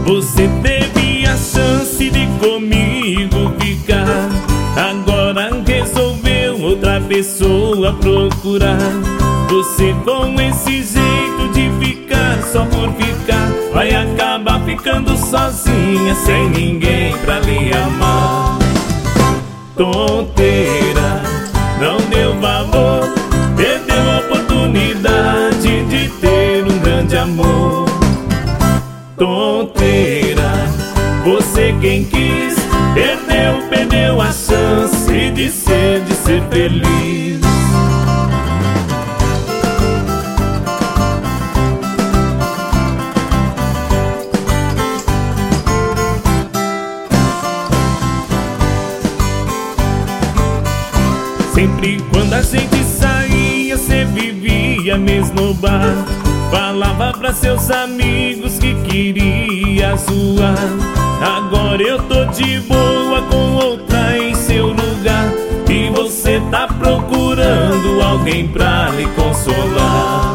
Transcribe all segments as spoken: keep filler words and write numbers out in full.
Você teve a chance de comigo ficar, agora resolveu outra pessoa procurar. Você com esse jeito de ficar só por ficar, vai acabar ficando sozinha, sem ninguém pra lhe amar. Tonteira, não deu valor, perdeu a oportunidade de ter um grande amor. Tonteira, você quem quis, perdeu, perdeu a chance de ser, de ser feliz. Sempre quando a gente saía, cê vivia mesmo no bar, falava pra seus amigos que queria zoar. Agora eu tô de boa com outra em seu lugar, e você tá procurando alguém pra lhe consolar.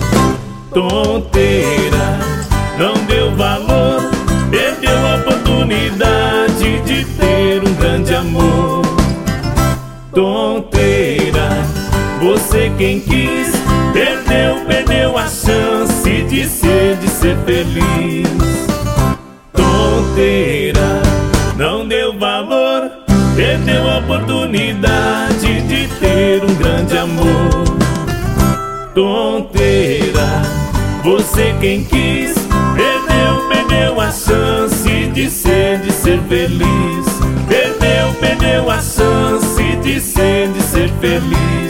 Tonteira, não deu valor, perdeu a oportunidade de ter um grande amor. Tonteira, você quem quis, perdeu, perdeu a chance de ser, de ser feliz. Tonteira, não deu valor, perdeu a oportunidade de ter um grande amor. Tonteira, você quem quis, perdeu, perdeu a chance de ser, de ser feliz. Perdeu, perdeu a chance de ser, de ser feliz.